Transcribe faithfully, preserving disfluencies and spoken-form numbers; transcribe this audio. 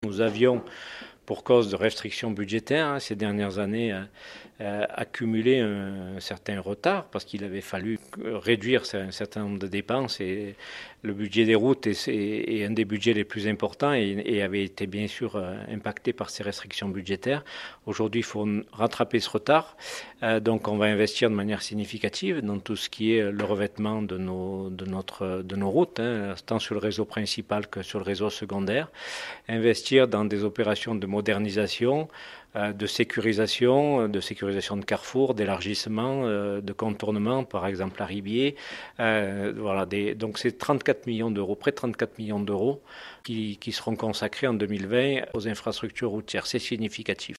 Nous avions, pour cause de restrictions budgétaires, hein, ces dernières années, euh, euh, accumulé un, un certain retard parce qu'il avait fallu réduire un certain nombre de dépenses et le budget des routes est, est, est un des budgets les plus importants et, et avait été bien sûr euh, impacté par ces restrictions budgétaires. Aujourd'hui, il faut rattraper ce retard. Euh, donc, on va investir de manière significative dans tout ce qui est le revêtement de nos, de notre, de nos routes, hein, tant sur le réseau principal que sur le réseau secondaire. Investir dans des opérations de modernisation, euh, de sécurisation, de sécurisation de carrefours, d'élargissement, euh, de contournement, par exemple à Ribier. Euh, voilà, des, donc c'est trente-quatre millions d'euros, près de trente-quatre millions d'euros qui, qui seront consacrés en deux mille vingt aux infrastructures routières. C'est significatif.